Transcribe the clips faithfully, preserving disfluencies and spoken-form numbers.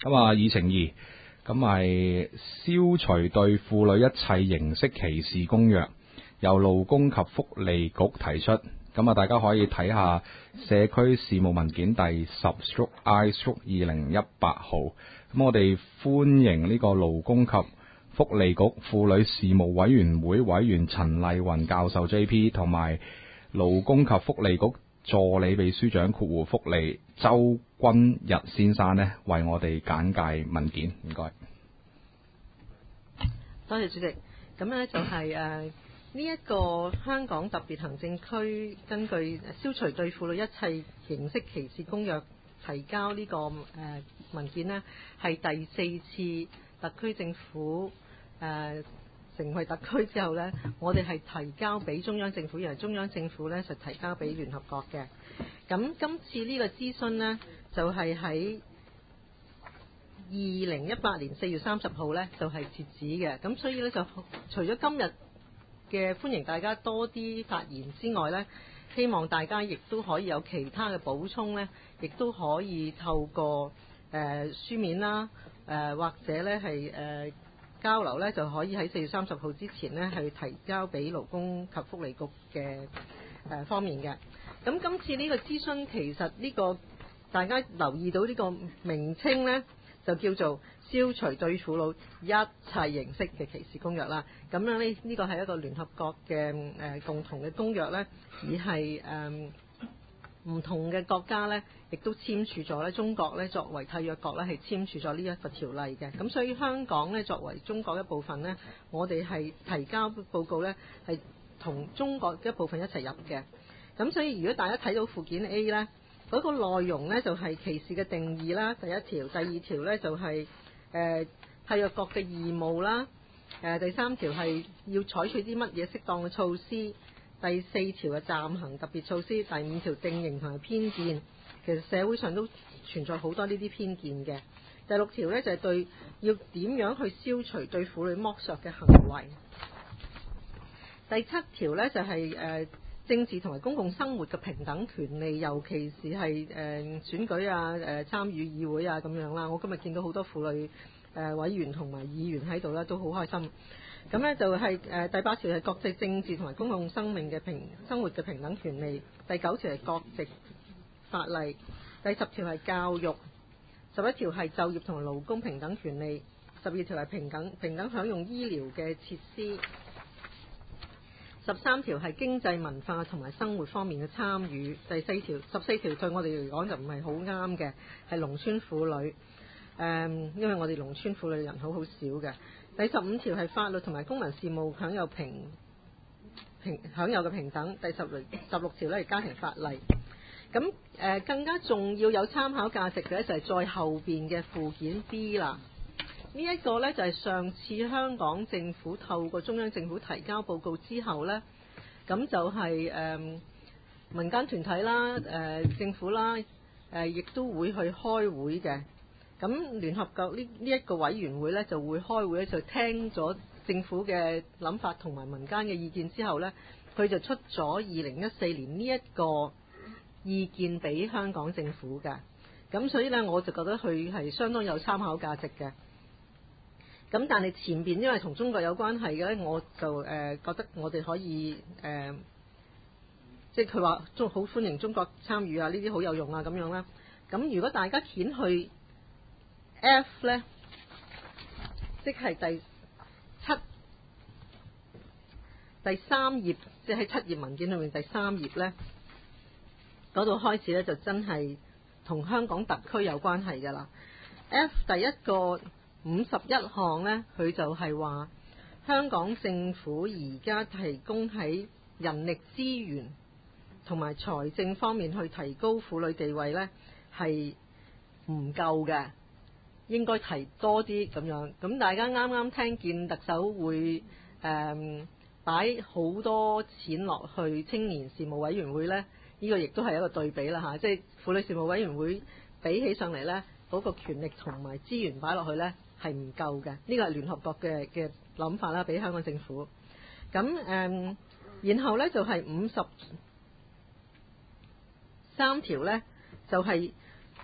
咁啊，議程二，咁係消除對婦女一切形式歧視公約，由勞工及福利局提出。咁啊，大家可以睇下社區事務文件第十 I 二零一八號。咁我哋歡迎呢個勞工及福利局婦女事務委員會委員陳麗雲教授 J P 同埋勞工及福利局助理秘書長括弧福利周君日先生呢，為我哋簡介文件。唔該。 多謝主席。咁呢就係誒呢一個香港特別行政區根據消除對婦女一切形式歧視公約提交呢、這個誒、呃、文件呢，係第四次特區政府誒、呃、成為特區之後呢，我哋係提交俾中央政府，然後中央政府呢就提交俾聯合國嘅。咁今次呢個諮詢呢，就係喺二零一八年四月三十號呢，就係、是、截止嘅。咁所以呢，就除咗今日嘅歡迎大家多啲發言之外呢，希望大家亦都可以有其他嘅補充呢，亦都可以透過誒、呃、書面啦，誒、呃、或者呢係誒、呃、交流呢，就可以喺四月三十號之前呢，係提交俾勞工及福利局嘅誒、呃、方面嘅。咁今次呢個諮詢其實呢、這個大家留意到呢個名稱呢，就叫做消除對婦女一切形式嘅歧視公約啦。咁樣呢，呢個係一個聯合國嘅誒、呃、共同嘅公約呢，而係誒唔同嘅國家呢，亦都簽署咗呢。中國呢作為締約國呢，係簽署咗呢一個條例嘅。咁所以香港呢，作為中國一部分呢，我哋係提交報告呢，係同中國一部分一齊入嘅。咁所以如果大家睇到附件 A 呢，嗰、那個內容呢，就係、是、歧視嘅定義啦，第一條，第二條呢，就係誒締約國嘅義務啦，誒、呃、第三條係要採取啲乜嘢適當嘅措施，第四條嘅暫行特別措施，第五條定型同埋偏見，其實社會上都存在好多呢啲偏見嘅。第六條呢，就係、是、對要點樣去消除對婦女剝削嘅行為，第七條呢，就係、是、誒。呃政治同埋公共生活嘅平等權利，尤其是係誒、呃、選舉啊、誒、呃、參與議會啊咁樣啦。我今日見到好多婦女誒、呃、委員同埋議員喺度咧，都好開心。咁咧就係、是、誒、呃、第八條係國際政治同埋公共生命嘅平生活嘅平等權利。第九條係國籍法例。第十條係教育。十一條係就業同埋勞工平等權利。十二條係平等平等享用醫療嘅設施。十三條係經濟文化同埋生活方面嘅參與。第四條十四條對我哋嚟講就唔係好啱嘅，係農村婦女，誒、嗯，因為我哋農村婦女人口好少嘅。第十五條係法律同埋公民事務享有平平享有嘅平等。第十六十六條咧係家庭法例。咁誒、呃、更加重要有參考價值嘅就係再後邊嘅附件 B 啦。呢一個呢，就係上次香港政府透過中央政府提交報告之後呢，咁就係、是、誒、呃、民間團體啦、誒、呃、政府啦、誒、呃、亦都會去開會嘅。咁聯合國呢呢一個委員會呢，就會開會咧，就聽咗政府嘅諗法同埋民間嘅意見之後呢，佢就出咗二零一四年呢一個意見俾香港政府嘅。咁所以呢，我就覺得佢係相當有參考價值嘅。咁但係前邊因為同中國有關係嘅咧，我就誒、呃、覺得我哋可以誒、呃，即係佢話中好歡迎中國參與啊，呢啲好有用啊咁樣啦。咁如果大家掀去 F 咧，即係第七第三頁，即係喺七頁文件裏面第三頁咧，嗰度開始咧就真係同香港特區有關係㗎啦。F 第一個五十一項呢，佢就係話香港政府而家提供喺人力資源同埋財政方面去提高婦女地位呢，係唔夠嘅，應該提多啲咁樣。咁大家啱啱聽見特首會誒擺好多錢落去青年事務委員會呢，呢、呢個亦都係一個對比啦嚇，即係婦女事務委員會比起上嚟呢，嗰、嗰個權力同埋資源擺落去呢，係唔夠嘅，呢個係聯合國嘅嘅諗法啦，俾香港政府。咁誒、嗯，然後呢，就係五十三條呢，就係、是、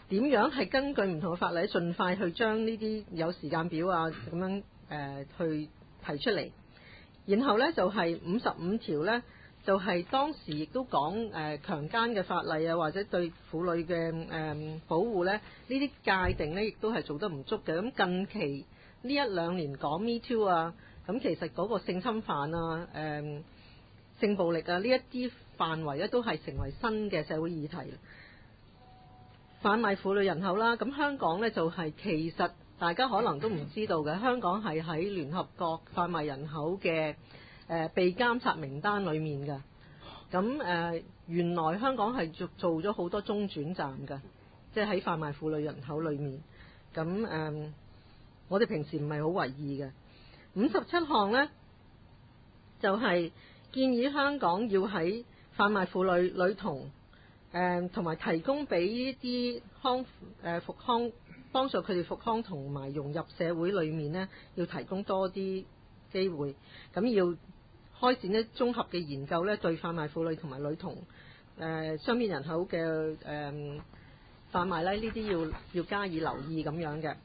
點樣係根據唔同嘅法例，盡快去將呢啲有時間表啊咁樣誒、呃、去提出嚟。然後呢，就係五十五條呢，就係、是、當時亦都講誒、呃、強姦嘅法例啊，或者對婦女嘅誒、呃、保護呢，呢啲界定呢亦都係做得唔足嘅。咁近期呢一兩年講 Me Too 啊，咁其實嗰個性侵犯啊、誒、呃、性暴力啊呢一啲範圍呢，都係成為新嘅社會議題。販賣婦女人口啦，咁香港呢，就係、是、其實大家可能都唔知道嘅，香港係喺聯合國販賣人口嘅誒、呃、被監察名單裡面嘅。咁誒、呃、原來香港係做做咗好多中轉站嘅，即係喺販賣婦女人口裡面。咁誒、呃，我哋平時唔係好為意嘅。五十七項呢，就係、是、建議香港要喺販賣婦女女童。誒同埋提供俾啲康誒復康，幫助佢哋復康同埋融入社會裏面呢，要提供多啲機會。咁要開展一綜合嘅研究呢，對販賣婦女同埋女童誒雙邊人口嘅誒、呃、販賣呢，呢啲要要加以留意咁樣嘅。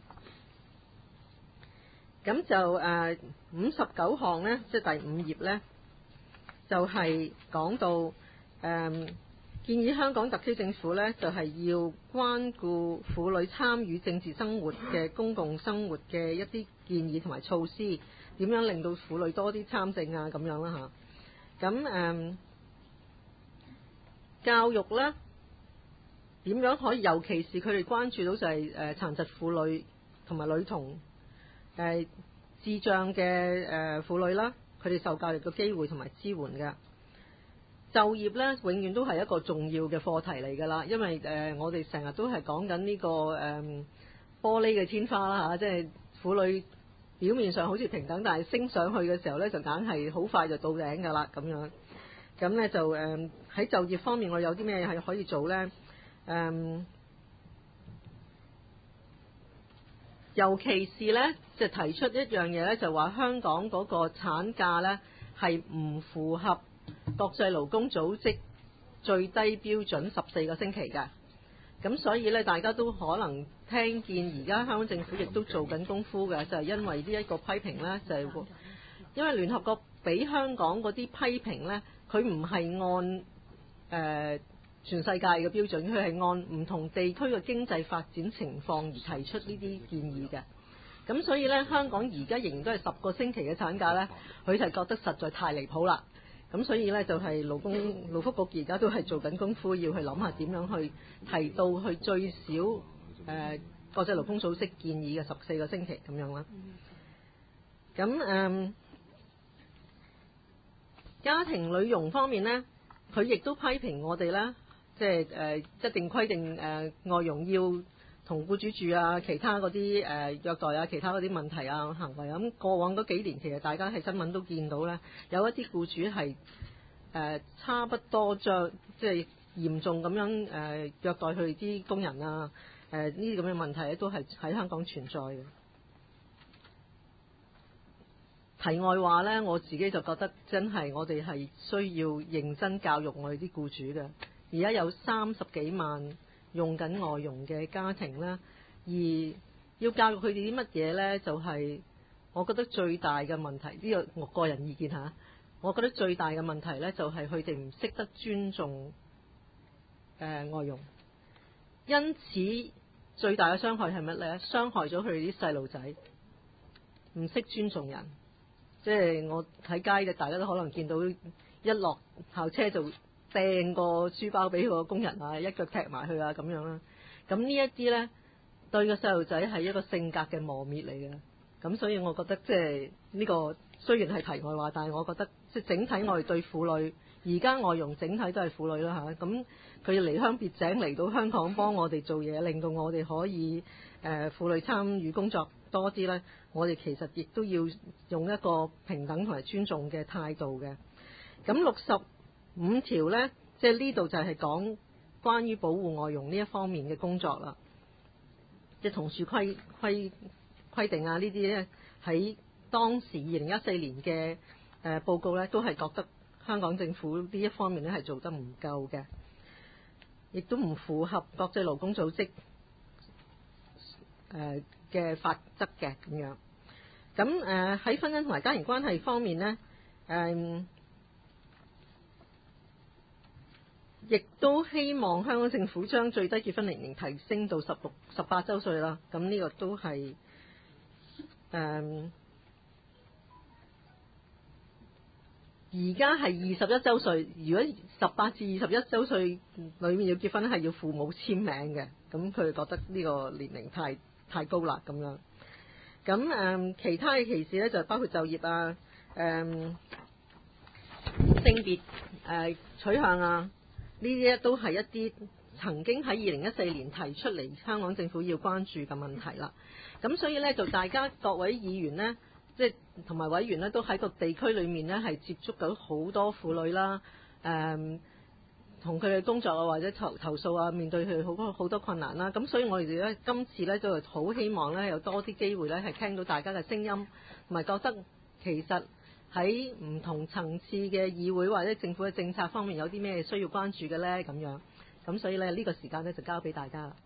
咁就誒五十九項呢，即係第五頁呢，就係、是、講到誒。呃建議香港特區政府呢，就係要關顧婦女參與政治生活嘅公共生活嘅一啲建議同埋措施，點樣令到婦女多啲參政啊咁樣啦嚇。咁誒、嗯、教育呢，點樣可以，尤其是佢哋關注到就係誒殘疾婦女同埋女童誒、呃、智障嘅誒婦女啦，佢哋受教育嘅機會同埋支援嘅。就業咧，永遠都係一個重要嘅課題嚟㗎啦，因為誒、呃、我哋成日都係講緊呢個誒、呃、玻璃嘅天花啦嚇，即係婦女表面上好似平等，但係升上去嘅時候咧，就梗係好快就到頂㗎啦咁樣。咁咧就誒喺、呃、就業方面，我有啲咩係可以做咧？誒、呃，尤其是咧，就提出一樣嘢咧，就話香港嗰個產假咧係唔符合國際勞工組織最低標準十四個星期嘅。咁所以咧，大家都可能聽見而家香港政府亦都做緊功夫嘅，就係、是、因為呢一個批評咧，就係、是、因為聯合國俾香港嗰啲批評咧，佢唔係按誒、呃、全世界嘅標準，佢係按唔同地區嘅經濟發展情況而提出呢啲建議嘅。咁所以咧，香港而家仍然都係十個星期嘅產假咧，佢就覺得實在太離譜啦。咁所以咧，就係、是、勞工勞福局而家都係做緊功夫，要去諗下點樣去提到去最少誒、呃、國際勞工組織建議嘅十四個星期咁樣啦。咁誒、呃、家庭女傭方面呢，佢亦都批評我哋啦，即係誒一定規定誒、呃、外傭要同僱主住啊，其他嗰啲誒虐待啊，其他嗰啲問題啊行為啊，咁過往嗰幾年其實大家喺新聞都見到咧，有一啲僱主係誒、呃、差不多將即係嚴重咁樣誒、呃、虐待佢啲工人啊，誒呢啲咁嘅問題咧都係喺香港存在嘅。題外話咧，我自己就覺得真係我哋係需要認真教育我哋啲僱主嘅。而家有三十幾萬用緊外傭嘅家庭啦，而要教育佢哋啲乜嘢呢？就係、是、我覺得最大嘅問題，呢個我個人意見嚇。我覺得最大嘅問題呢，就係佢哋唔識得尊重誒、呃、外傭，因此最大嘅傷害係乜呢？傷害咗佢哋啲細路仔，唔識尊重人。即係我喺街嘅，大家都可能見到一落校車就掟個書包俾個工人啊，一腳踢埋去啊咁樣啦。咁呢一啲呢，對個細路仔係一個性格嘅磨滅嚟嘅。咁所以我覺得即係呢個雖然係題外話，但係我覺得即係整體我哋對婦女，而家外傭整體都係婦女啦嚇。咁佢離鄉別井嚟到香港幫我哋做嘢，令到我哋可以誒、呃、婦女參與工作多啲呢。我哋其實亦都要用一個平等同埋尊重嘅態度嘅。咁六十五條呢，即係呢度就係講關於保護外傭呢一方面嘅工作啦。即係同處規規規定啊，呢啲呢，喺當時二零一四年嘅誒報告呢，都係覺得香港政府呢一方面呢係做得唔夠嘅，亦都唔符合國際勞工組織誒嘅法則嘅咁樣。咁誒喺婚姻同埋家庭關係方面呢，誒、呃、亦都希望香港政府將最低結婚年齡提升到十六、十八週歲啦。咁呢個都係誒而家係二十一週歲，如果十八至二十一週歲裏面要結婚係要父母簽名嘅，咁佢覺得呢個年齡太太高啦咁樣。咁誒、嗯、其他嘅歧視咧就包括就業啊、誒、嗯、性別誒、呃、取向啊，呢啲都係一啲曾經喺二零一四年提出嚟香港政府要關注嘅問題啦。咁所以咧就大家各位議員呢，即係同埋委員呢，都喺個地區裏面呢，係接觸到好多婦女啦，誒同佢哋工作啊或者投投訴啊，面對佢好多好多困難啦。咁所以我哋咧今次咧都係好希望咧有多啲機會咧係聽到大家嘅聲音，同埋覺得其實喺唔同層次嘅議會或者政府嘅政策方面有啲咩需要關注嘅咧咁樣。咁所以咧呢個時間咧就交俾大家啦。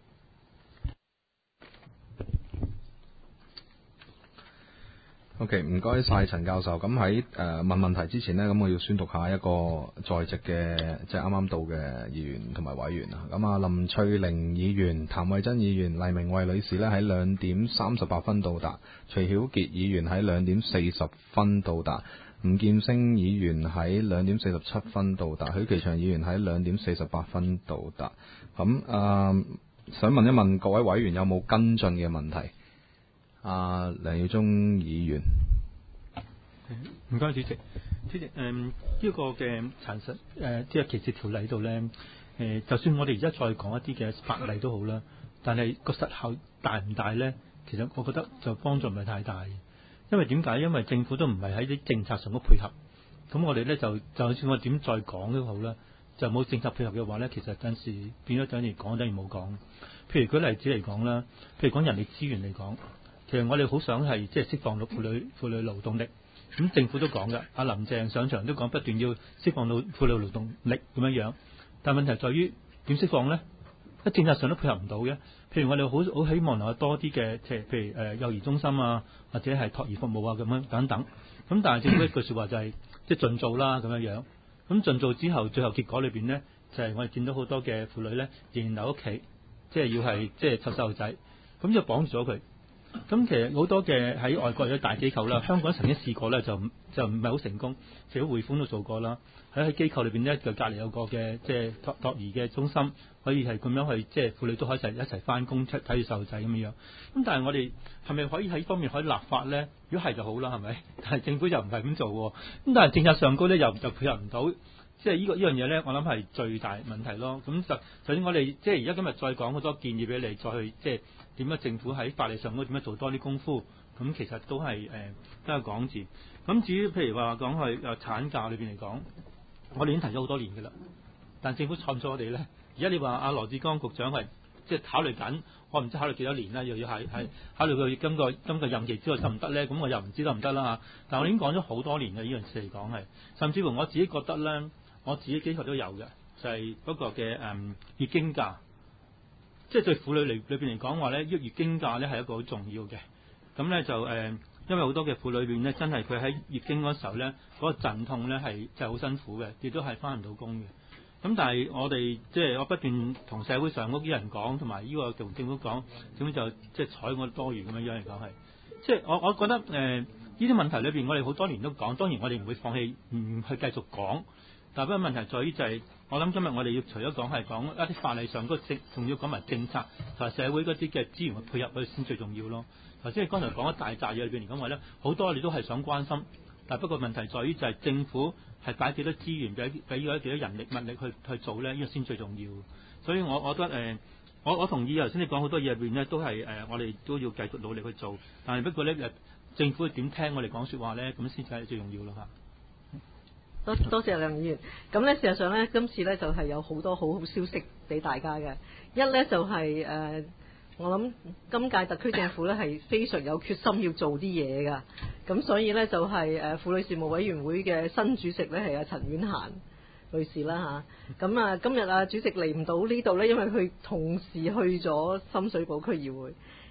OK， 唔該晒陳教授。咁喺誒問問題之前呢，咁我要宣讀下一個在席嘅即係啱啱到嘅議員同埋委員啊。咁啊，林翠玲議員、譚慧珍議員、黎明慧女士呢喺兩點三十八分到達，徐曉傑議員喺兩點四十分到達，吳劍星議員喺兩點四十七分到達，許其祥議員喺兩點四十八分到達。咁誒、呃，想問一問各位委員有冇跟進嘅問題？啊，梁耀忠議員， 唔該主席，主席，誒、嗯、呢、這個嘅殘實誒即係歧視條例度咧，誒、呃、就算我哋而家再講一啲嘅法例都好啦，但係個實效大唔大咧？其實我覺得就幫助唔係太大，因為點解？因為政府都唔係喺啲政策上嘅配合，咁我哋咧就就算我點再講都好啦，就冇政策配合嘅話咧，其實陣時變咗等於講等於冇講。譬如舉例子嚟講啦，譬如講人力資源嚟講。其實我哋好想係即係釋放到婦女婦女勞動力，咁政府都講㗎，阿林鄭上場都講不斷要釋放到婦女勞動力咁樣樣，但問題在於點釋放呢？喺政策上都配合唔到嘅。譬如我哋好好希望能夠多啲嘅，即係譬如誒幼兒中心啊，或者係托兒服務啊咁樣等等。咁但係政府一句説話就係即係盡做啦咁樣樣。咁盡做之後，最後結果裏邊呢，就係、是、我哋見到好多嘅婦女呢，仍然留屋企，即係要係即係湊細路仔，咁就綁住咗佢。咁其實好多嘅喺外國有大機構啦，香港曾經試過咧，就就唔係好成功。除咗匯豐都做過啦，喺喺機構裏邊咧，就隔離有個嘅即係托托兒嘅中心，可以係咁樣去即係婦女都可以一齊一齊翻工出睇住細路仔咁樣。咁但係我哋係咪可以喺呢方面可以立法咧？如果係就好啦，係咪？但係政府又唔係咁做喎。咁但係政策上高咧又就配合唔到，即係呢個呢樣嘢咧，我諗係最大問題咯。咁就首先我哋即係而家今日再講好多建議俾你，再去即係。點樣政府喺法例上嗰點樣做多啲功夫？咁其實都係誒、呃、都係講字。咁至於譬如話講去誒產假裏邊嚟講，我哋已經提咗好多年㗎啦。但政府錯唔錯我哋咧？而家你話阿羅致光局長係即係考慮緊，我唔知考慮幾多年啦，又要係係考慮佢今個今個任期之後得唔得咧？咁我又唔知得唔得啦嚇。但我已經講咗好多年嘅呢樣事嚟講係，甚至乎我自己覺得咧，我自己機構都有嘅，就係、是、嗰個嘅誒月經假。即係對婦女嚟裏邊嚟講話咧，月月經假咧係一個好重要嘅。咁咧就誒、呃，因為好多嘅婦女裏邊咧，真係佢喺月經嗰時候咧，嗰、那個陣痛咧係就係好辛苦嘅，亦都係翻唔到工嘅。咁但係我哋即係我不斷同社會上嗰啲人講，同埋呢個同政府講，政府就即係睬我多餘咁樣樣嚟講係。即係我我覺得誒，呢、呃、啲問題裏邊，我哋好多年都講，當然我哋唔會放棄，唔去繼續講。但不過問題在於就係、是，我諗今日我哋要除咗講係講一啲法例上嗰政，仲要講埋政策同埋社會嗰啲嘅資源嘅配合，佢先最重要咯。頭先你剛才講一大紮嘢裏邊嚟講話咧，好多你都係想關心，但不過問題在於就係政府係擺幾多資源，俾俾咗幾多人力物力去去做咧，呢、這個先最重要。所以我我覺得誒、呃，我我同意頭先你講好多嘢入邊咧，都係誒、呃，我哋都要繼續努力去做。但係不過咧誒，政府點聽我哋講説話咧，咁先至係最重要咯嚇。 多多謝梁議員。咁咧，事實上咧，今次咧就係有好多好好消息俾大家嘅。一咧就係、是、誒、呃，我諗今屆特區政府咧係非常有決心要做啲嘢㗎。咁所以咧就係誒婦女事務委員會嘅新主席咧係阿陳婉嫻女士啦嚇。咁啊，今日啊主席嚟唔到呢度咧，因為佢同時去咗深水埗區議會。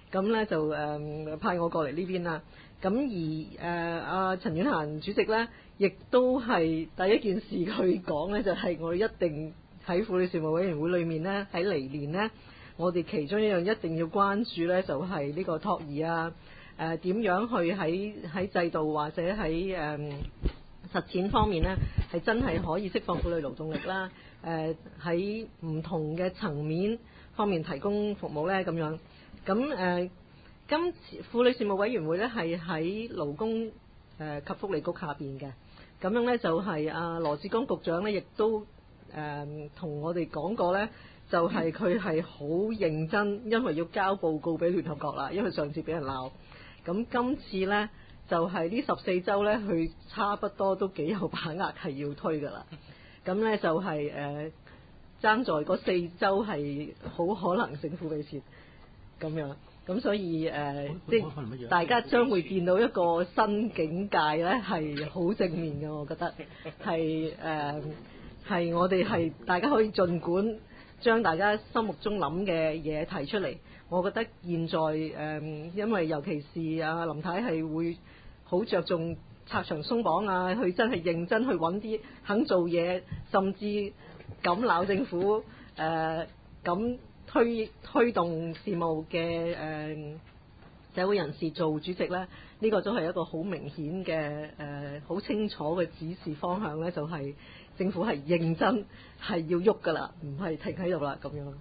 咁咧就誒、呃、派我過嚟呢邊啦。咁而誒阿陳婉嫻主席咧，亦都係第一件事佢講咧，就係、是、我哋一定喺婦女事務委員會裏面咧，喺嚟年咧，我哋其中一樣一定要關注咧，就係、是、呢個托兒啊，誒、呃、點樣去喺喺制度或者喺誒、呃、實踐方面咧，係真係可以釋放婦女勞動力啦，誒喺唔同嘅層面方面提供服務咧，咁樣咁誒。呃今次婦女事務委員會咧係喺勞工誒及福利局下邊嘅，咁樣咧就係阿羅致光局長咧，亦都誒同我哋講過咧，就係佢係好認真，因為要交報告俾聯合國啦，因為上次俾人鬧，咁今次咧就係呢十四週咧，佢差不多都幾有把握係要推㗎啦，咁咧就係誒爭在嗰四週係好可能勝負未徹咁樣。咁所以誒，呃、即係大家將會見到一個新境界咧，係好正面嘅，我覺得係誒係我哋係大家可以盡管將大家心目中諗嘅嘢提出嚟。我覺得現在誒、呃，因為尤其是阿林太係會好着重拆牆鬆綁啊，去真係認真去揾啲肯做嘢，甚至敢鬧政府誒咁。呃推推動事務嘅誒、呃、社會人士做主席咧，呢、這個都係一個好明顯嘅誒好清楚嘅指示方向咧，就係、是、政府係認真係要喐噶啦，唔係停喺度啦咁樣。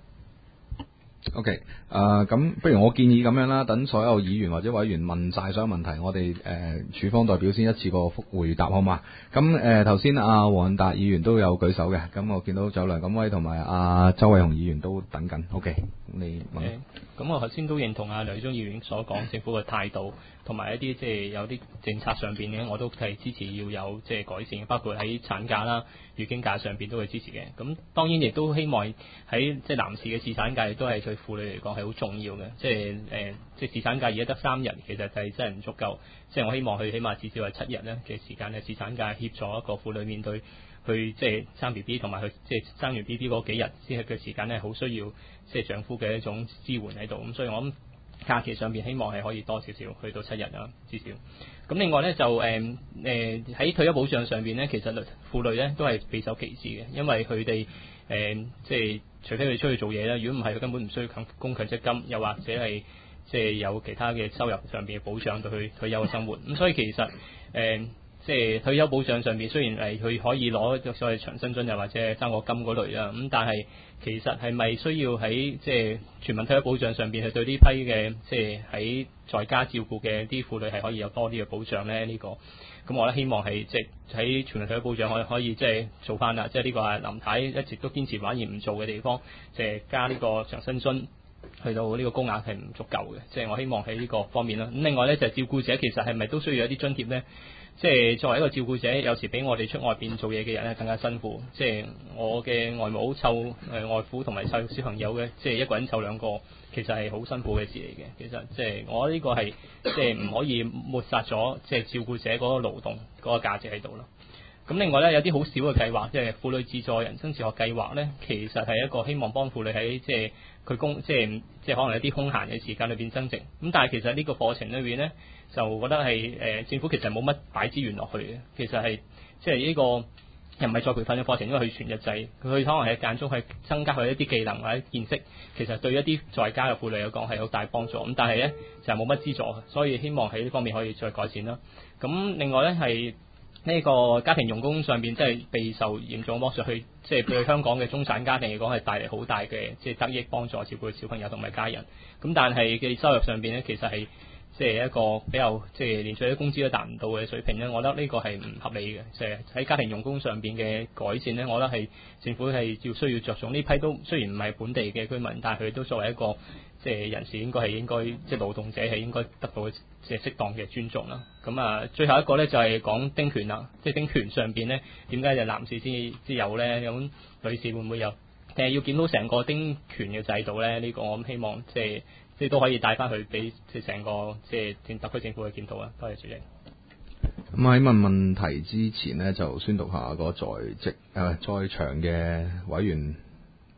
OK，誒、呃、咁，不如我建議咁樣啦，等所有議員或者委員問晒所有問題，我哋誒、呃、處方代表先一次過覆回答好嘛？咁誒頭先阿黃達議員都有舉手嘅，咁我見到仲有梁錦威同埋阿周偉雄議員都等緊。OK，你問。 咁、嗯、我頭先都認同阿梁耀忠議員所講政府嘅態度，同埋一啲即係有啲政策上邊呢，我都係支持要有即係改善，包括喺產假啦、月經假上邊都會支持嘅。咁當然亦都希望喺即係男士嘅侍產假亦都係對婦女嚟講係好重要嘅。即係誒、呃，即係侍產假而家得三日，其實係真係唔足夠。即係我希望佢起碼至少係七日咧嘅時間嘅侍產假，協助一個婦女面對去即係生 B B 同埋去即係生完 B B 嗰幾日先係嘅時間咧，好需要即係丈夫嘅一種支援喺度。咁所以我諗假期上邊希望係可以多少少去到七日啦，至少。咁另外咧就誒誒喺退休保障上邊咧，其實婦女咧都係備受歧視嘅，因為佢哋誒即係除非佢出去做嘢啦，如果唔係佢根本唔需要強供強積金，又或者係即係有其他嘅收入上邊嘅保障對佢退休嘅生活。咁所以其實誒。呃即係退休保障上邊，雖然係佢可以攞所謂長生津又或者生果金嗰類啦，咁但係其實係咪需要喺即係全民退休保障上邊，係對呢批嘅即係喺在家照顧嘅啲婦女係可以有多啲嘅保障咧？呢、這個咁我咧希望係即係喺全民退休保障可以可以即係做翻啦，即係呢個係林太一直都堅持反而唔做嘅地方，即係加呢個長生津去到呢個高額係唔足夠嘅，即係我希望喺呢個方面啦。咁另外咧就係照顧者其實係咪都需要一啲津貼咧？即係作為一個照顧者，有時比我哋出外邊做嘢嘅人咧更加辛苦。即係我嘅外母湊誒外父同埋湊小朋友嘅，即係一個人湊兩個，其實係好辛苦嘅事嚟嘅。其實即係我呢個係即係唔可以抹殺咗即係照顧者嗰個勞動嗰個價值喺度咯。咁另外咧有啲好少嘅計劃，即係婦女自助人生自學計劃咧，其實係一個希望幫婦女喺即係佢工即係即係可能有啲空閒嘅時間裏邊增值。咁但係其實呢個課程裏邊咧，就覺得係誒、呃、政府其實冇乜擺資源落去嘅。其實係即係呢個又唔係再培訓嘅課程，因為佢全日制，佢可能係間中去增加佢一啲技能或者見識，其實對一啲在家嘅婦女嚟講係好大幫助。咁但係咧就係冇乜資助，所以希望喺呢方面可以再改善啦。咁另外咧係。呢個家庭傭工上邊，即係備受嚴重剝削，去即係對香港嘅中產家庭嚟講係帶嚟好大嘅即係得益，幫助照顧小朋友同埋家人。咁但係嘅收入上邊咧，其實係即係一個比較即係連最低工資都達唔到嘅水平咧。我覺得呢個係唔合理嘅。即係喺家庭傭工上邊嘅改善咧，我覺得係政府係要需要着重呢批都雖然唔係本地嘅居民，但係佢都作為一個即係人士應該係應該即係勞動者係應該得到即係適當嘅尊重啦。咁啊，最後一個咧就係講丁權啦，即係丁權上邊咧點解就男士先先有咧？咁女士會唔會有？定係要檢討成個丁權嘅制度咧？呢、這個我希望即係即係都可以帶翻去俾即係成個即係特區政府去檢討啦。多謝主席。 咁喺問問題之前呢，就宣讀下個在職誒、呃、在場嘅委員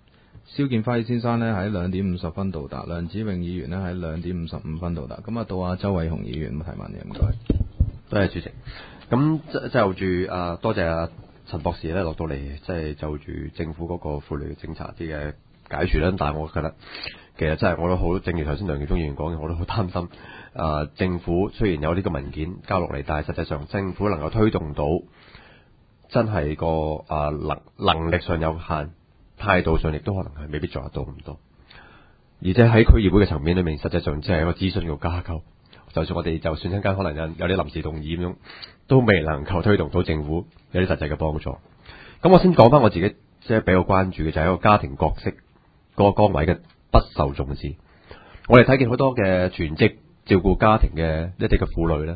蕭建輝先生呢喺兩點五十分到達，梁子穎議員呢喺兩點五十五分到達。咁啊，到阿周偉雄議員咁提問嘅，唔該。 多謝主席。咁即就住啊，多謝阿陳博士咧落到嚟，即係就住政府嗰個婦女政策啲嘅解說啦。但係我覺得其實真係我都好，正如頭先梁耀忠議員講嘅，我都好擔心。啊，政府雖然有呢個文件交落嚟，但係實際上政府能夠推動到，真係個啊能能力上有限，態度上亦都可能係未必做得到咁多。而且喺區議會嘅層面裏面，實際上只係一個諮詢嘅架構。就算我哋就算一間可能有有啲臨時動議咁樣，都未能夠推動到政府有啲實際嘅幫助。咁我先講翻我自己即係比較關注嘅就係一個家庭角色嗰個崗位嘅不受重視。我哋睇見好多嘅全職照顧家庭嘅一啲嘅婦女咧，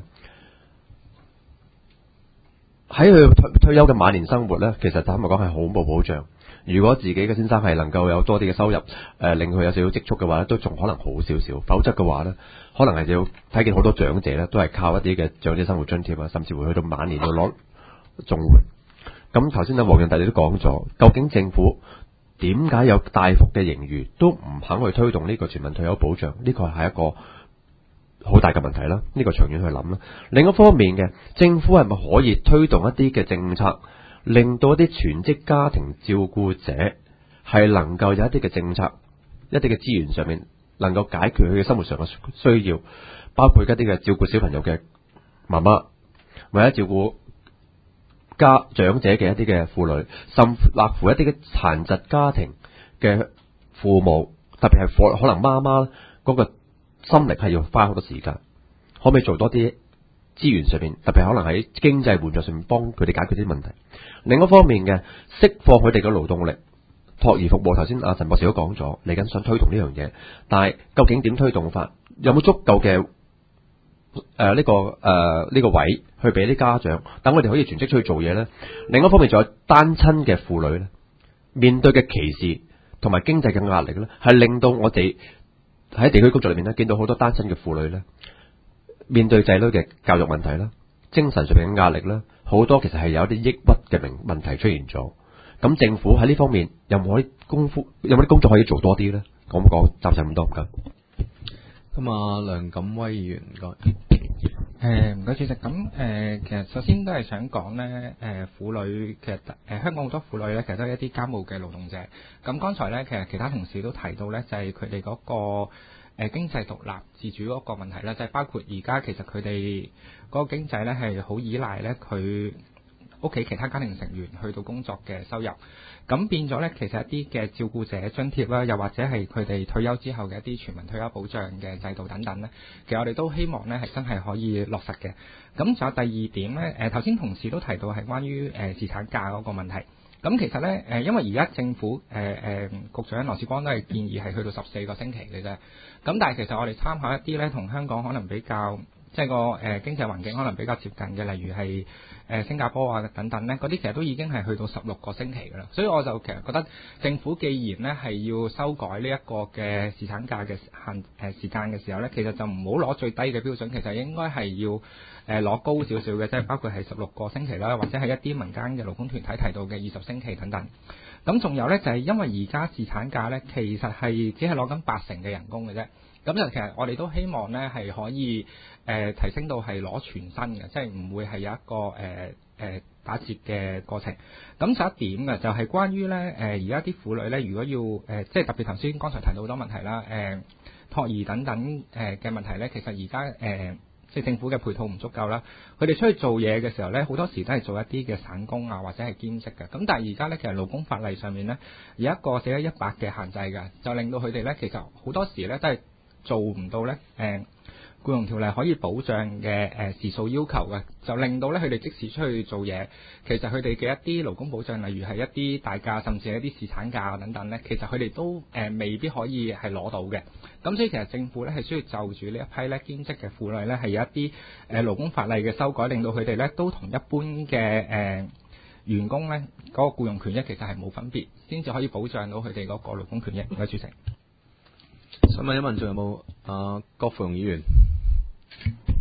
喺佢退退休嘅晚年生活咧，其實坦白講係好冇保障。如果自己嘅先生係能夠有多啲嘅收入，誒、呃、令佢有少少積蓄嘅話咧，都仲可能好少少。否則嘅話咧，可能係要睇見好多長者咧，都係靠一啲嘅長者生活津貼啊，甚至會去到晚年去攞綜援。咁頭先阿黃潤達你都講咗，究竟政府點解有大幅嘅盈餘都唔肯去推動呢個全民退休保障？呢個係一個好大嘅問題啦。呢、這個長遠去諗啦。另一方面嘅政府係咪可以推動一啲嘅政策？令到一啲全職家庭照顧者係能夠有一啲嘅政策、一啲嘅資源上面能夠解決佢嘅生活上嘅需要，包括一啲嘅照顧小朋友嘅媽媽，或者照顧家長者嘅一啲嘅婦女，甚至乎一啲嘅殘疾家庭嘅父母，特別係可能媽媽嗰個心力係要花好多時間，可唔可以做多啲資源上面，特別可能喺經濟援助上面幫佢哋解決啲問題。另一方面嘅釋放佢哋嘅勞動力，托兒服務。頭先阿陳博士都講咗，嚟緊想推動呢樣嘢，但係究竟點推動法？有冇足夠嘅誒呢個誒呢、呃這個位去俾啲家長，等我哋可以全職出去做嘢呢？另一方面仲有單親嘅婦女呢，面對嘅歧視同埋經濟嘅壓力呢，係令到我哋喺地區工作裏面呢，見到好多單親嘅婦女呢，面對仔女嘅教育問題啦，精神上面嘅壓力啦，好多其實係有啲抑鬱嘅問問題出現咗。咁政府喺呢方面有冇啲功夫，有冇啲工作可以做多啲咧？講唔講？暫時咁多唔該。 咁啊，梁錦威議員唔該。 誒唔該主席，咁誒、呃、其實首先都係想講咧，誒婦女其實誒、呃、香港好多婦女咧，其實都係一啲家務嘅勞動者。咁剛才咧，其實其他同事都提到咧，就係佢哋嗰個誒、呃、經濟獨立自主嗰個問題咧，就係、是、包括而家其實佢哋嗰個經濟咧係好依賴咧佢屋企其他家庭成員去到工作嘅收入。咁變咗咧，其實一啲嘅照顧者津貼啦，又或者係佢哋退休之後嘅一啲全民退休保障嘅制度等等咧，其實我哋都希望咧係真係可以落實嘅。咁仲有第二點咧，誒頭先同事都提到係關於誒侍產假嗰個問題。咁其實咧誒，因為而家政府誒誒、呃、局長羅致光都係建議係去到十四個星期嘅啫。咁但係其實我哋參考一啲咧，同香港可能比較即係個誒、呃、經濟環境可能比較接近嘅，例如係誒、呃、新加坡啊等等咧，嗰啲其實都已經係去到十六個星期㗎啦。所以我就其實覺得政府既然咧係要修改呢一個嘅侍產假嘅限誒、呃、時間嘅時候咧，其實就唔好攞最低嘅標準，其實應該係要誒攞、呃、高少少嘅，即係包括係十六個星期啦，或者係一啲民間嘅勞工團體提到嘅二十星期等等。咁仲有咧就係、是、因為而家侍產假咧，其實係只係攞緊八成嘅人工嘅啫。咁就其實我哋都希望咧係可以誒、呃、提升到係攞全薪嘅，即係唔會係有一個誒誒、呃、打折嘅過程。咁就一點嘅就係關於咧誒而家啲婦女咧，如果要誒、呃、即係特別頭先剛才提到好多問題啦，誒、呃、托兒等等誒嘅、呃、問題咧，其實而家誒即係政府嘅配套唔足夠啦。佢哋出去做嘢嘅時候咧，好多時都係做一啲嘅散工啊，或者係兼職嘅。咁但係而家咧，其實勞工法例上面咧有一個寫咗一百嘅限制嘅，就令到佢哋咧其實好多時咧都係做唔到咧，誒僱傭條例可以保障嘅誒時數要求嘅，就令到咧佢哋即使出去做嘢，其實佢哋嘅一啲勞工保障，例如係一啲大假，甚至係一啲侍產假等等咧，其實佢哋都誒、呃、未必可以係攞到嘅。咁所以其實政府咧係需要就住呢一批咧兼職嘅婦女咧係有一啲誒勞工法例嘅修改，令到佢哋咧都同一般嘅誒、呃、員工咧嗰、那個僱傭權益其實係冇分別，先至可以保障到佢哋嗰個勞工權益。唔該主席。 想問一問，仲有冇啊郭富榮議員？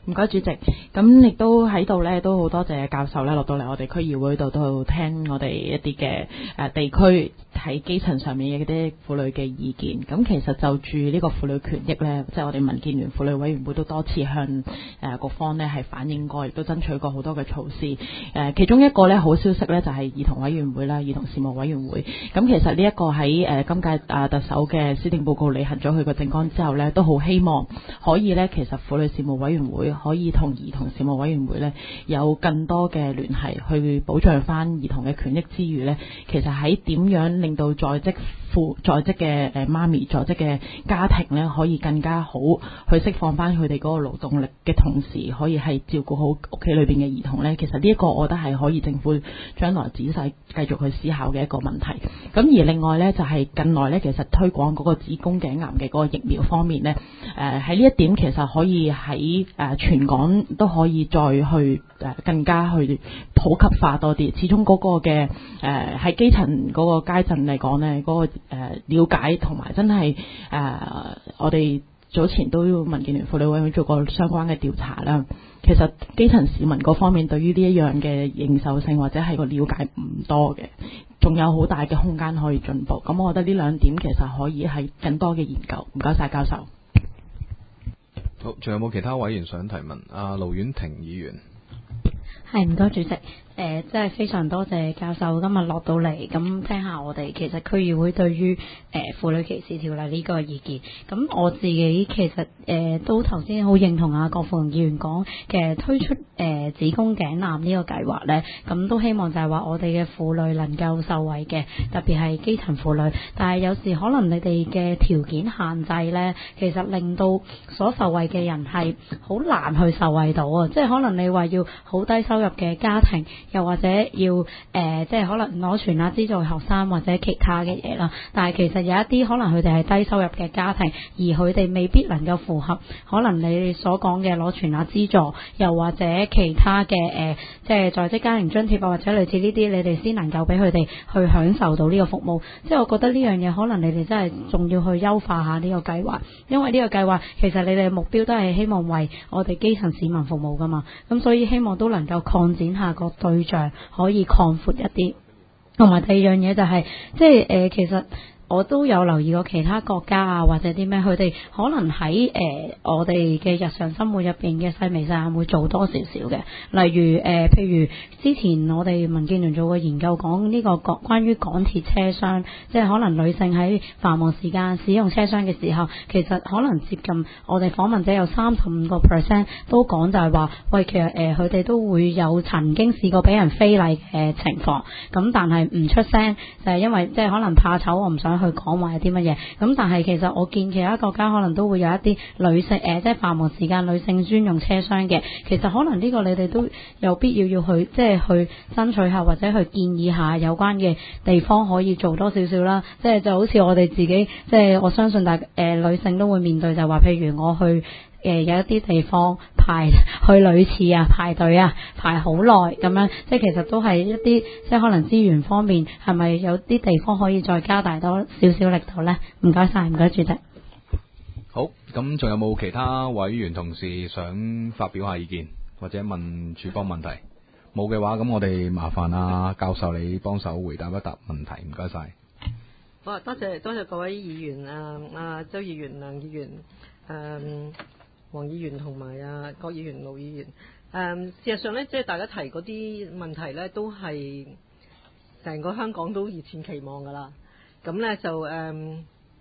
唔該主席，咁亦都喺度咧，都好多謝教授咧落到嚟我哋區議會度，都聽我哋一啲嘅誒地區喺基層上面嘅啲婦女嘅意見。咁其實就住呢個婦女權益咧，即係我哋民建聯婦女委員會都多次向誒各方咧係反映過，亦都爭取過好多嘅措施。誒其中一個咧好消息咧就係兒童委員會啦，兒童事務委員會。咁其實呢一個喺誒今屆啊特首嘅施政報告履行咗佢個政綱之後咧，都好希望可以咧，其實婦女事務委員會可以同兒童事務委員會咧有更多嘅聯繫，去保障翻兒童嘅權益之餘咧，其實喺點樣令到在職婦在職嘅誒媽咪在職嘅家庭咧，可以更加好去釋放翻佢哋嗰個勞動力嘅同時，可以係照顧好屋企裏邊嘅兒童咧。其實呢一個我覺得係可以政府將來仔細繼續去思考嘅一個問題。咁而另外咧就係、是、近來咧，其實推廣嗰個子宮頸癌嘅嗰個疫苗方面咧，誒喺呢一點其實可以喺誒、呃、全港都可以再去誒、呃、更加去普及化多啲。始終嗰個嘅誒喺基層嗰個階層嚟講咧，嗰、那個誒、呃、了解同埋真係誒、呃、我哋早前都民建聯婦女委員會做過相關嘅調查啦。其實基層市民嗰方面對於呢一樣嘅認受性或者係個了解唔多嘅，仲有好大嘅空間可以進步。咁我覺得呢兩點其實可以係更多嘅研究。唔該晒教授。 好，仲有冇其他委員想提問？阿盧婉婷議員。 係，唔該主席。誒、呃，真係非常多謝教授今日落到嚟，咁聽下我哋其實區議會對於誒、呃、婦女歧視條例呢個意見。咁我自己其實誒、呃、都頭先好認同阿郭富榮議員講嘅推出誒、呃、子宮頸癌呢個計劃咧，咁都希望就係話我哋嘅婦女能夠受惠嘅，特別係基層婦女。但係有時可能你哋嘅條件限制咧，其實令到所受惠嘅人係好難去受惠到啊！即係可能你話要好低收入嘅家庭。又或者要誒、呃，即係可能攞全額資助學生或者其他嘅嘢啦。但係其實有一啲可能佢哋係低收入嘅家庭，而佢哋未必能夠符合可能你哋所講嘅攞全額資助，又或者其他嘅誒、呃，即係在職家庭津貼啊，或者類似呢啲，你哋先能夠俾佢哋去享受到呢個服務。即係我覺得呢樣嘢可能你哋真係仲要去優化下呢個計劃，因為呢個計劃其實你哋嘅目標都係希望為我哋基層市民服務㗎嘛。咁所以希望都能夠擴展下個對對象可以擴闊一啲，同埋第二樣嘢就係、是，即係誒、呃，其實我都有留意過其他國家啊，或者啲咩，佢哋可能喺誒、呃、我哋嘅日常生活入邊嘅細微細眼會做多少少嘅，例如誒、呃，譬如之前我哋民建聯做過研究，講呢個關關於港鐵車廂，即係可能女性喺繁忙時間使用車廂嘅時候，其實可能接近我哋訪問者有三十五個 percent 都講就係話，喂，其實誒佢哋都會有曾經試過俾人非禮嘅情況，咁但係唔出聲，就係、是、因為即係可能怕醜，我唔想去講話有啲乜嘢。咁但係其實我見其他國家可能都會有一啲女性誒、呃，即係繁忙時間女性專用車廂嘅。其實可能呢個你哋都有必要要去即係去爭取下，或者去建議下有關嘅地方可以做多少少啦。即係就好似我哋自己，即係我相信大誒、呃、女性都會面對，就話譬如我去誒、呃、有一啲地方排去女廁啊排隊啊排好耐咁樣，即係其實都係一啲即係可能資源方面係咪有啲地方可以再加大多少少力度呢？唔該晒，唔該主席。 好，咁仲有冇其他委員同事想發表下意見或者問署方問題？冇嘅話，咁我哋麻煩啊教授你幫手回答一答問題，唔該晒。 好啊，多謝多謝各位議員啊，啊周議員、梁議員、誒黃議員同埋啊郭議員、盧議員。誒事實上咧，即係大家提嗰啲問題咧，都係成個香港都熱切期望噶啦。咁咧就誒，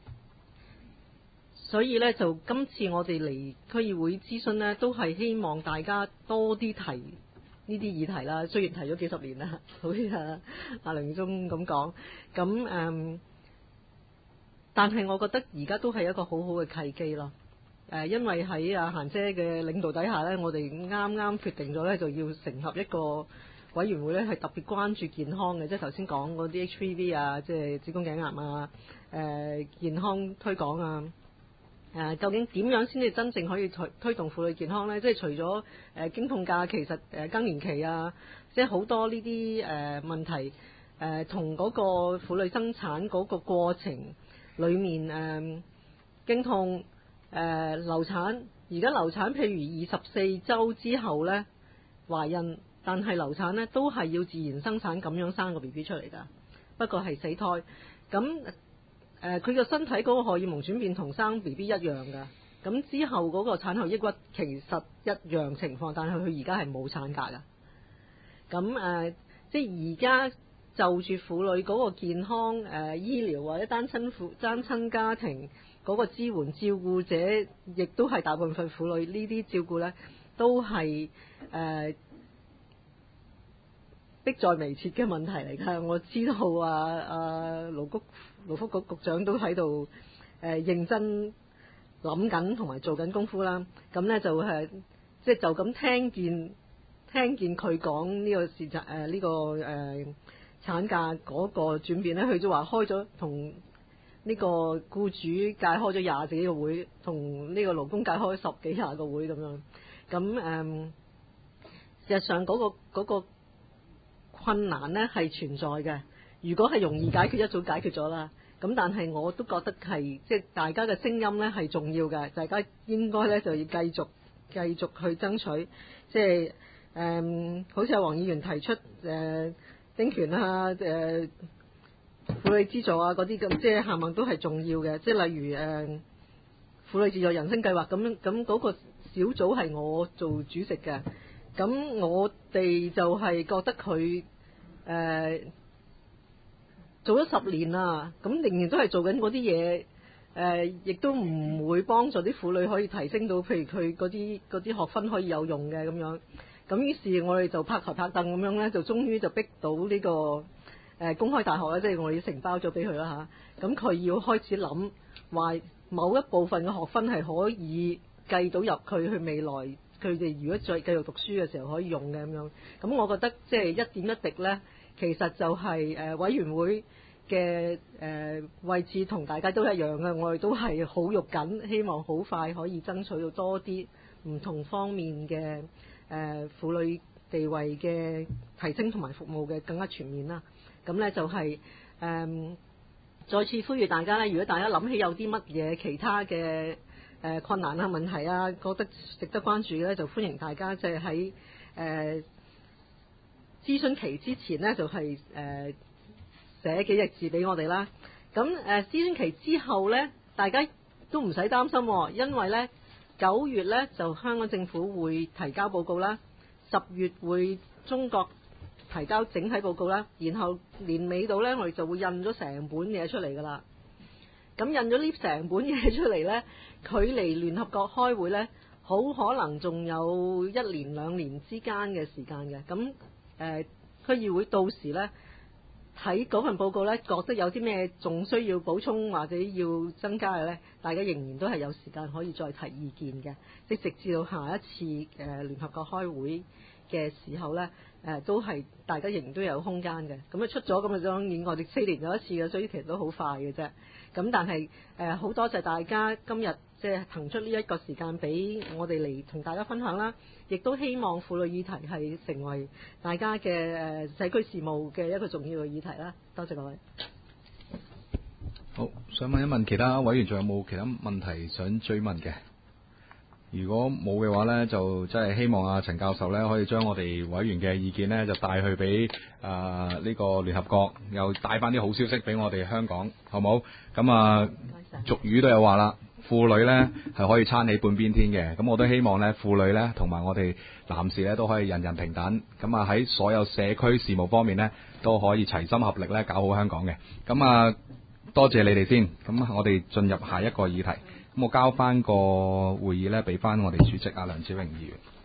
所以咧就今次我哋嚟區議會諮詢咧，都係希望大家多啲提呢啲議題啦。雖然提咗幾十年啦，好似阿阿梁耀忠咁講，咁誒。但係我覺得而家都係一個好好嘅契機咯。誒，因為喺阿嫻姐嘅領導底下呢，我哋啱啱決定咗呢，就要成立一個委員會呢，係特別關注健康嘅，即係頭先講嗰啲 H P V 啊，即係子宮頸癌啊，誒健康推廣啊，誒究竟點樣先至真正可以推推動婦女健康呢？即係除咗誒經痛假，其實誒更年期啊，即係好多呢啲誒問題，誒同嗰個婦女生產嗰個過程裏面誒、呃、經痛、誒、呃、流產而家流產，譬如二十四週之後呢，懷孕，但係流產呢都係要自然生產咁樣生個 B B 出嚟㗎。不過係死胎，咁誒佢個身體嗰個荷爾蒙轉變同生 B B 一樣㗎。咁之後嗰個產後抑鬱其實一樣情況，但係佢而家係冇產假㗎。咁誒、呃，即係而家就住婦女嗰個健康誒、呃、醫療或者單親婦單親家庭嗰個支援照顧者，亦都係大部分婦女呢啲照顧呢，都係誒、呃、迫在眉睫嘅問題嚟㗎。我知道啊啊勞局勞福局局長都喺度誒認真諗緊同埋做緊功夫啦。咁呢就係即係就咁、是、聽見聽見佢講呢個事實誒呢個誒、呃、產假嗰個轉變呢，佢就話開咗同呢個僱主界開咗廿幾個會，同呢個勞工界開十幾廿個會咁樣。咁誒、嗯，事實上嗰、嗰個嗰個困難呢係存在嘅。如果係容易解決，一早解決咗啦。咁但係我都覺得係即係大家嘅聲音呢係重要嘅，大家應該呢就要繼續繼續去爭取，即係誒、嗯，好似阿黃議員提出誒、呃、丁權啊、誒、呃、婦女資助啊嗰啲咁，即係冚唪唥都係重要嘅。即係例如誒、呃、婦女自助人生計劃咁樣，咁嗰個小組係我做主席嘅，咁我哋就係覺得佢誒。呃做咗十年啦，咁仍然都係做緊嗰啲嘢，誒、呃，亦都唔會幫助啲婦女可以提升到，譬如佢嗰啲嗰啲學分可以有用嘅咁樣。咁於是，我哋就拍台拍凳咁樣咧，就終於就逼到呢、這個誒、呃、公開大學啦，即係我哋承包咗俾佢啦嚇。咁、啊、佢要開始諗話某一部分嘅學分係可以計到入佢去未來，佢哋如果再繼續讀書嘅時候可以用嘅咁樣。咁我覺得即係一點一滴咧。其實就係誒委員會嘅誒位置同大家都一樣嘅，我哋都係好肉緊，希望好快可以爭取到多啲唔同方面嘅誒婦女地位嘅提升同埋服務嘅更加全面啦。咁呢就係、是、誒、呃、再次呼籲大家呢，如果大家諗起有啲乜嘢其他嘅誒困難啊問題啊，覺得值得關注嘅呢，就歡迎大家即係喺誒諮詢期之前呢，就係、是、誒、呃、寫幾隻字俾我哋啦。咁誒、呃、諮詢期之後呢，大家都唔使擔心、哦，因為呢九月呢，就香港政府會提交報告啦，十月會中國提交整體報告啦，然後年尾到呢，我哋就會印咗成本嘢出嚟噶啦。咁印咗呢成本嘢出嚟呢，距離聯合國開會呢，好可能仲有一年兩年之間嘅時間嘅。咁誒區議會到時呢，睇嗰份報告呢，覺得有啲咩仲需要補充或者要增加嘅呢，大家仍然都係有時間可以再提意見嘅，即直至到下一次誒、呃、聯合國開會嘅時候呢，誒、呃、都係大家仍然都有空間嘅。咁啊出咗咁啊當然我哋四年有一次嘅，所以其實都好快嘅啫。咁但係誒好多謝大家今日即係騰出呢一個時間俾我哋嚟同大家分享啦，亦都希望婦女議題係成為大家嘅誒社區事務嘅一個重要嘅議題啦。多謝各位。 好，想問一問其他委員仲有冇其他問題想追問嘅？如果冇嘅話呢，就真係希望阿陳教授呢可以將我哋委員嘅意見呢就帶去俾啊呢個聯合國，又帶翻啲好消息俾我哋香港，好冇？咁啊，俗語都有話啦，婦女呢係可以撐起半邊天嘅。咁我都希望呢婦女呢同埋我哋男士呢都可以人人平等。咁啊喺所有社區事務方面呢都可以齊心合力呢搞好香港嘅。咁啊，多謝你哋先。咁我哋進入下一個議題。咁我交翻個會議咧，俾翻我哋主席阿梁子穎議員。